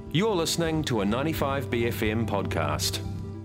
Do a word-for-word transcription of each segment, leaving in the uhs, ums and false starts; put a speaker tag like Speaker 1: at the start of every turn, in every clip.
Speaker 1: You're listening to a ninety-five B F M podcast.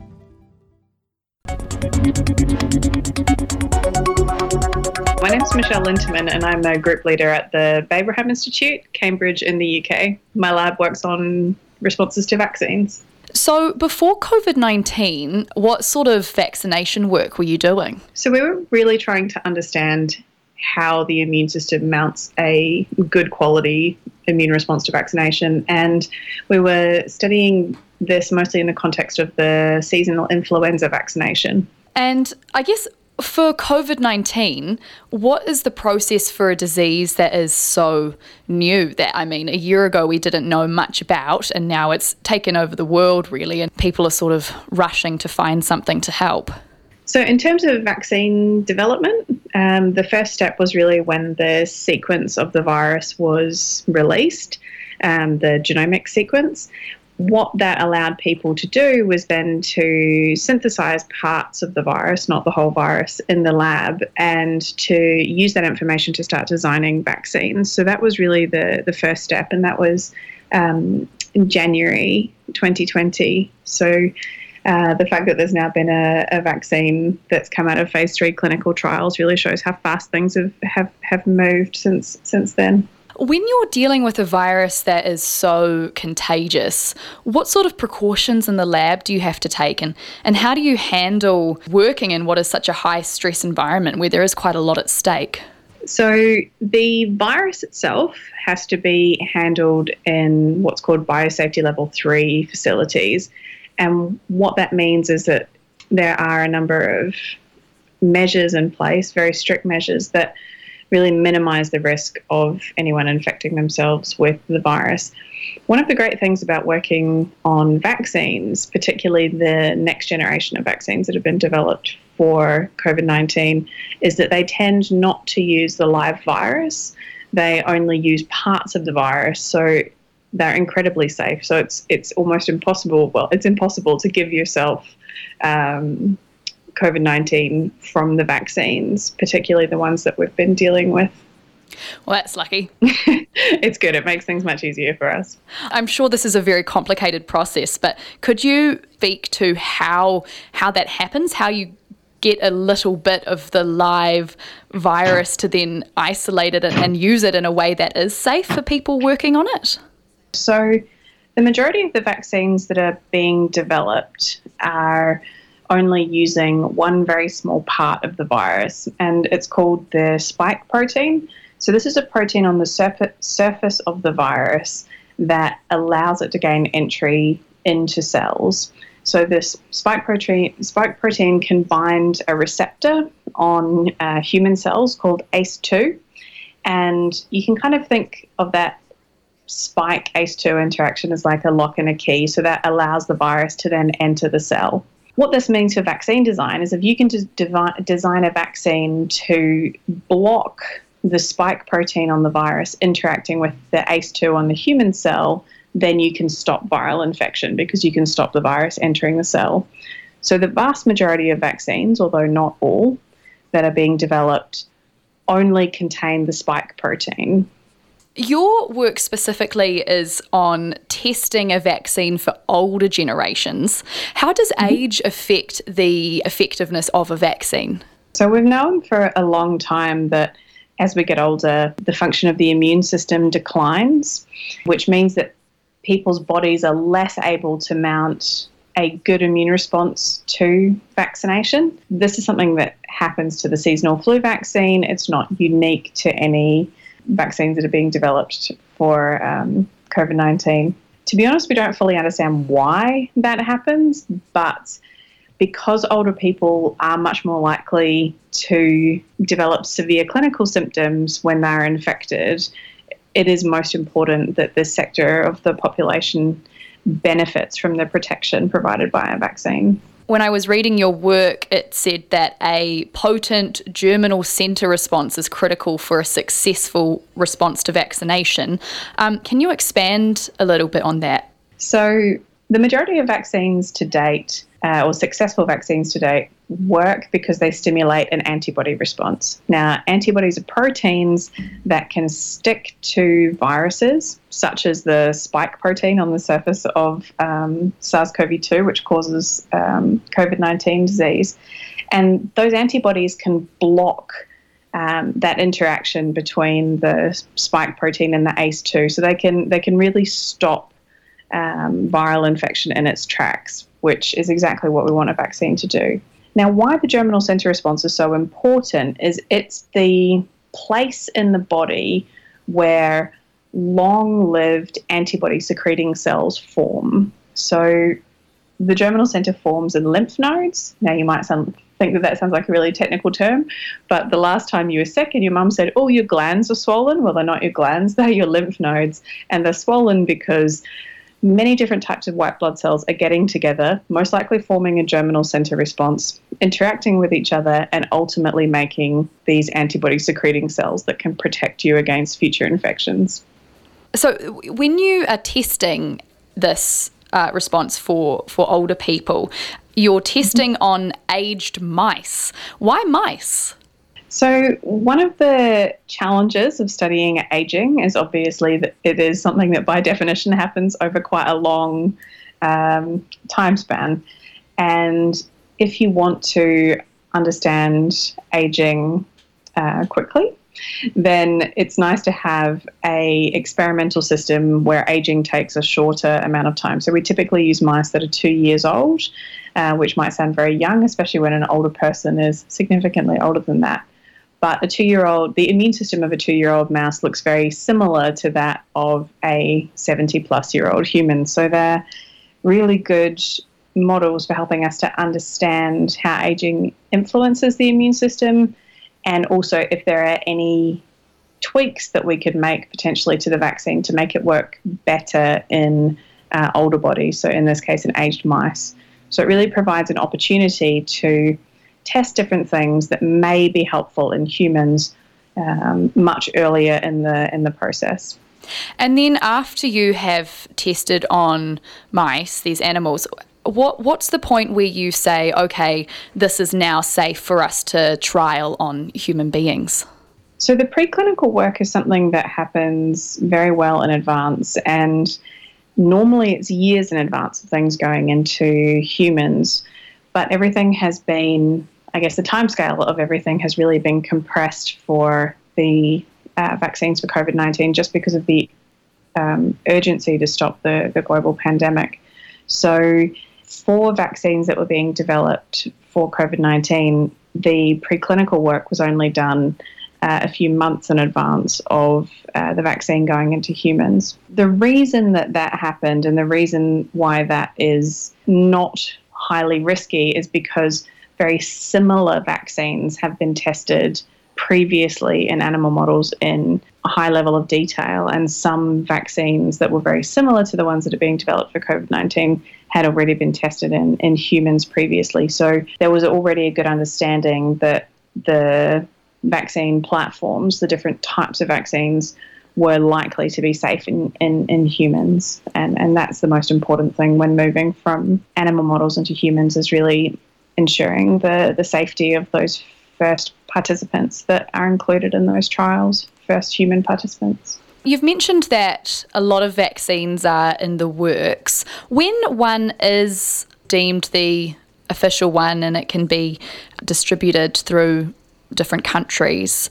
Speaker 2: My name's Michelle Linterman and I'm a group leader at the Babraham Institute, Cambridge in the U K. My lab works on responses to vaccines.
Speaker 3: So before COVID nineteen, what sort of vaccination work were you doing?
Speaker 2: So we were really trying to understand how the immune system mounts a good quality immune response to vaccination, and we were studying this mostly in the context of the seasonal influenza vaccination.
Speaker 3: And I guess for COVID nineteen, what is the process for a disease that is so new that, I mean, a year ago we didn't know much about, and now it's taken over the world really, and people are sort of rushing to find something to help?
Speaker 2: So in terms of vaccine development, um, the first step was really when the sequence of the virus was released, um, the genomic sequence. What that allowed people to do was then to synthesize parts of the virus, not the whole virus, in the lab, and to use that information to start designing vaccines. So that was really the, the first step, and that was um, in January twenty twenty. So uh, the fact that there's now been a, a vaccine that's come out of phase three clinical trials really shows how fast things have, have, have moved since since then.
Speaker 3: When you're dealing with a virus that is so contagious, what sort of precautions in the lab do you have to take, and, and how do you handle working in what is such a high stress environment where there is quite a lot at stake?
Speaker 2: So the virus itself has to be handled in what's called biosafety level three facilities. And what that means is that there are a number of measures in place, very strict measures that really minimise the risk of anyone infecting themselves with the virus. One of the great things about working on vaccines, particularly the next generation of vaccines that have been developed for COVID nineteen, is that they tend not to use the live virus. They only use parts of the virus, so they're incredibly safe. So it's it's almost impossible, well, it's impossible to give yourself um, COVID nineteen from the vaccines, particularly the ones that we've been dealing with.
Speaker 3: Well, that's lucky.
Speaker 2: It's good. It makes things much easier for us.
Speaker 3: I'm sure this is a very complicated process, but could you speak to how how that happens, how you get a little bit of the live virus to then isolate it and use it in a way that is safe for people working on it?
Speaker 2: So the majority of the vaccines that are being developed are only using one very small part of the virus, and it's called the spike protein. So this is a protein on the surfa- surface of the virus that allows it to gain entry into cells. So this spike protein, spike protein can bind a receptor on uh, human cells called A C E two, and you can kind of think of that spike A C E two interaction as like a lock and a key, so that allows the virus to then enter the cell. What this means for vaccine design is if you can just devi- design a vaccine to block the spike protein on the virus interacting with the A C E two on the human cell, then you can stop viral infection because you can stop the virus entering the cell. So the vast majority of vaccines, although not all, that are being developed only contain the spike protein.
Speaker 3: Your work specifically is on testing a vaccine for older generations. How does age affect the effectiveness of a vaccine?
Speaker 2: So we've known for a long time that as we get older, the function of the immune system declines, which means that people's bodies are less able to mount a good immune response to vaccination. This is something that happens to the seasonal flu vaccine. It's not unique to any vaccines that are being developed for um, COVID nineteen. To be honest, we don't fully understand why that happens, but because older people are much more likely to develop severe clinical symptoms when they're infected, it is most important that this sector of the population benefits from the protection provided by a vaccine.
Speaker 3: When I was reading your work, it said that a potent germinal centre response is critical for a successful response to vaccination. Um, can you expand a little bit on that?
Speaker 2: So the majority of vaccines to date, uh, or successful vaccines to date, work because they stimulate an antibody response. Now, antibodies are proteins that can stick to viruses, such as the spike protein on the surface of um, SARS-C o V two, which causes um, COVID nineteen disease. And those antibodies can block um, that interaction between the spike protein and the A C E two. So they can they can really stop um, viral infection in its tracks, which is exactly what we want a vaccine to do. Now, why the germinal center response is so important is it's the place in the body where long-lived antibody-secreting cells form. So the germinal center forms in lymph nodes. Now, you might sound, think that that sounds like a really technical term, but the last time you were sick and your mum said, oh, your glands are swollen, well, they're not your glands, they're your lymph nodes, and they're swollen because many different types of white blood cells are getting together, most likely forming a germinal center response, interacting with each other, and ultimately making these antibody-secreting cells that can protect you against future infections.
Speaker 3: So when you are testing this uh, response for, for older people, you're testing on aged mice. Why mice?
Speaker 2: So one of the challenges of studying aging is obviously that it is something that by definition happens over quite a long um, time span. And if you want to understand aging uh, quickly, then it's nice to have a experimental system where aging takes a shorter amount of time. So we typically use mice that are two years old, uh, which might sound very young, especially when an older person is significantly older than that. But a two-year-old, the immune system of a two-year-old mouse looks very similar to that of a seventy-plus-year-old human. So they're really good models for helping us to understand how aging influences the immune system, and also if there are any tweaks that we could make potentially to the vaccine to make it work better in uh, older bodies, so in this case in aged mice. So it really provides an opportunity to test different things that may be helpful in humans um, much earlier in the in the process.
Speaker 3: And then after you have tested on mice, these animals, what what's the point where you say, okay, this is now safe for us to trial on human beings?
Speaker 2: So the preclinical work is something that happens very well in advance, and normally it's years in advance of things going into humans, but everything has been, I guess the timescale of everything has really been compressed for the uh, vaccines for COVID nineteen just because of the um, urgency to stop the, the global pandemic. So for vaccines that were being developed for COVID nineteen, the preclinical work was only done uh, a few months in advance of uh, the vaccine going into humans. The reason that that happened and the reason why that is not highly risky is because very similar vaccines have been tested previously in animal models in a high level of detail, and some vaccines that were very similar to the ones that are being developed for COVID nineteen had already been tested in, in humans previously. So there was already a good understanding that the vaccine platforms, the different types of vaccines, were likely to be safe in, in, in humans. And, and that's the most important thing when moving from animal models into humans, is really ensuring the, the safety of those first participants that are included in those trials, first human participants.
Speaker 3: You've mentioned that a lot of vaccines are in the works. When one is deemed the official one and it can be distributed through different countries,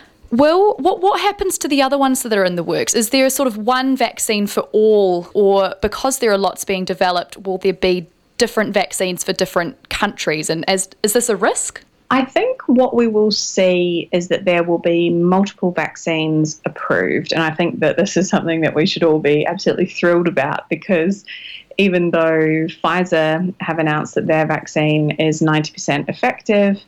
Speaker 3: Will, what what happens to the other ones that are in the works? Is there a sort of one vaccine for all, or because there are lots being developed, will there be different vaccines for different countries? And as, is this a risk?
Speaker 2: I think what we will see is that there will be multiple vaccines approved. And I think that this is something that we should all be absolutely thrilled about, because even though Pfizer have announced that their vaccine is ninety percent effective,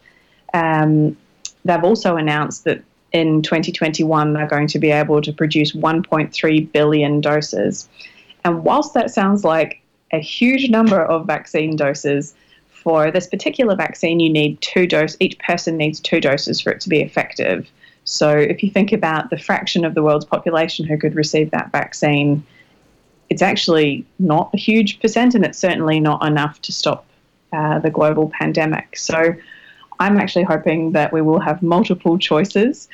Speaker 2: um, they've also announced that in twenty twenty-one they're going to be able to produce one point three billion doses. And whilst that sounds like a huge number of vaccine doses, for this particular vaccine, you need two doses. Each person needs two doses for it to be effective. So if you think about the fraction of the world's population who could receive that vaccine, it's actually not a huge percent, and it's certainly not enough to stop uh, the global pandemic. So I'm actually hoping that we will have multiple choices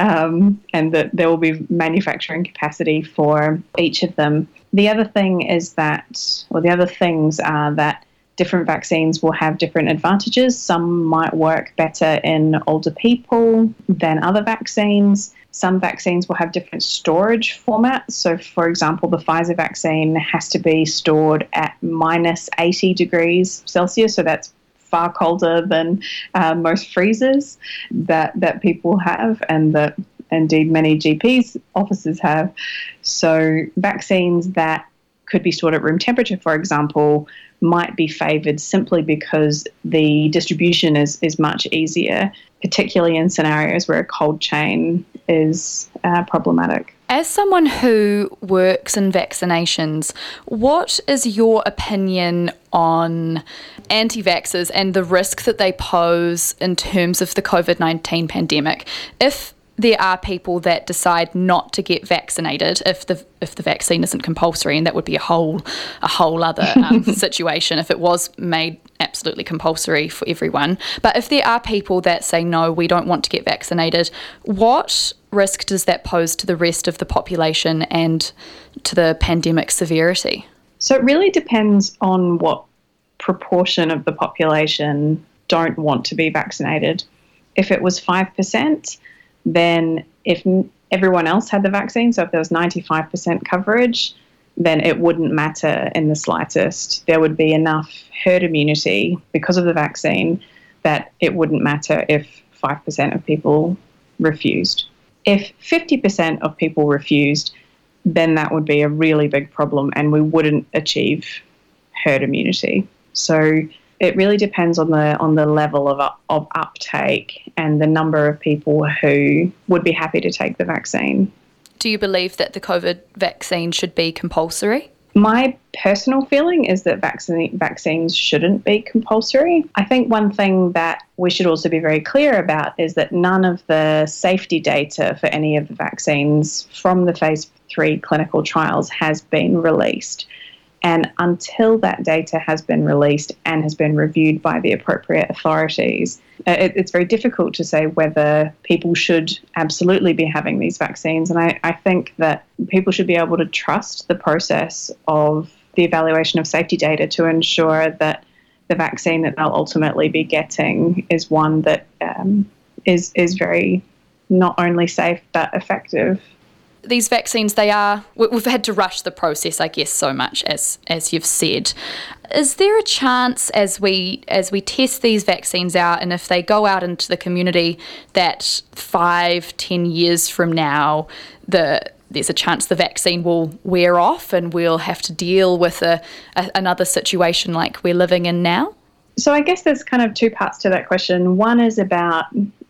Speaker 2: um, and that there will be manufacturing capacity for each of them. The other thing is that, or the other things are that different vaccines will have different advantages. Some might work better in older people than other vaccines. Some vaccines will have different storage formats. So, for example, the Pfizer vaccine has to be stored at minus eighty degrees Celsius. So that's far colder than uh, most freezers that, that people have and that indeed many G Ps offices have. So vaccines that could be stored at room temperature, for example, might be favoured simply because the distribution is, is much easier, particularly in scenarios where a cold chain is uh, problematic.
Speaker 3: As someone who works in vaccinations, what is your opinion on anti-vaxxers and the risk that they pose in terms of the covid nineteen pandemic? If there are people that decide not to get vaccinated if the if the vaccine isn't compulsory, and that would be a whole a whole other um, situation if it was made absolutely compulsory for everyone. But if there are people that say, no, we don't want to get vaccinated, what risk does that pose to the rest of the population and to the pandemic severity?
Speaker 2: So it really depends on what proportion of the population don't want to be vaccinated. If it was five percent, then if everyone else had the vaccine, so if there was ninety-five percent coverage, then it wouldn't matter in the slightest. There would be enough herd immunity because of the vaccine that it wouldn't matter if five percent of people refused. If fifty percent of people refused, then that would be a really big problem and we wouldn't achieve herd immunity. So it really depends on the on the level of of uptake and the number of people who would be happy to take the vaccine.
Speaker 3: Do you believe that the COVID vaccine should be compulsory?
Speaker 2: My personal feeling is that vaccine, vaccines shouldn't be compulsory. I think one thing that we should also be very clear about is that none of the safety data for any of the vaccines from the phase three clinical trials has been released. And until that data has been released and has been reviewed by the appropriate authorities, it, it's very difficult to say whether people should absolutely be having these vaccines. And I, I think that people should be able to trust the process of the evaluation of safety data to ensure that the vaccine that they'll ultimately be getting is one that um, is is very not only safe but effective.
Speaker 3: These vaccines, they are, we've had to rush the process, I guess, so much, as as you've said. Is there a chance as we as we test these vaccines out and if they go out into the community that five, ten years from now, the there's a chance the vaccine will wear off and we'll have to deal with a, a another situation like we're living in now?
Speaker 2: So I guess there's kind of two parts to that question. One is about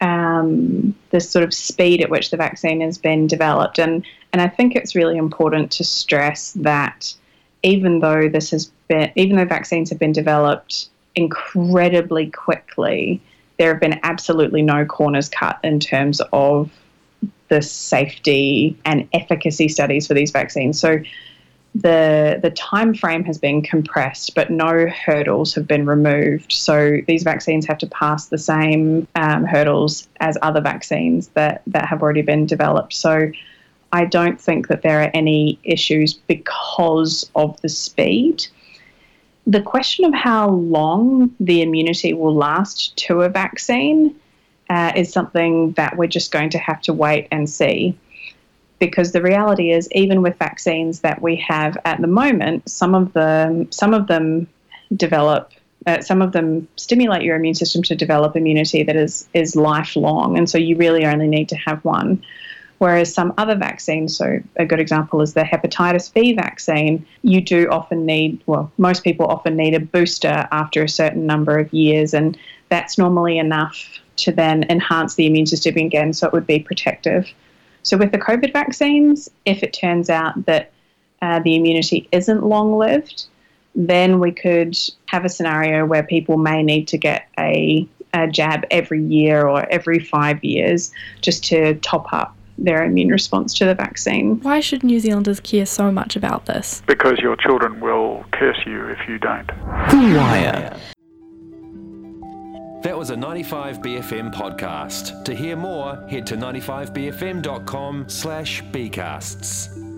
Speaker 2: um, the sort of speed at which the vaccine has been developed. And, and I think it's really important to stress that even though this has been, even though vaccines have been developed incredibly quickly, there have been absolutely no corners cut in terms of the safety and efficacy studies for these vaccines. So the the time frame has been compressed, but no hurdles have been removed. So these vaccines have to pass the same um, hurdles as other vaccines that, that have already been developed. So I don't think that there are any issues because of the speed. The question of how long the immunity will last to a vaccine uh, is something that we're just going to have to wait and see. Because the reality is, even with vaccines that we have at the moment, some of them, some of them develop, uh, some of them stimulate your immune system to develop immunity that is is lifelong, and so you really only need to have one. Whereas some other vaccines, so a good example is the hepatitis B vaccine, you do often need, well, most people often need a booster after a certain number of years, and that's normally enough to then enhance the immune system again, so it would be protective. So with the COVID vaccines, if it turns out that uh, the immunity isn't long-lived, then we could have a scenario where people may need to get a, a jab every year or every five years just to top up their immune response to the vaccine.
Speaker 4: Why should New Zealanders care so much about this?
Speaker 5: Because your children will curse you if you don't.
Speaker 1: The Wire. was a ninety-five B F M podcast. To hear more, head to ninety-five b f m dot com slash bcasts.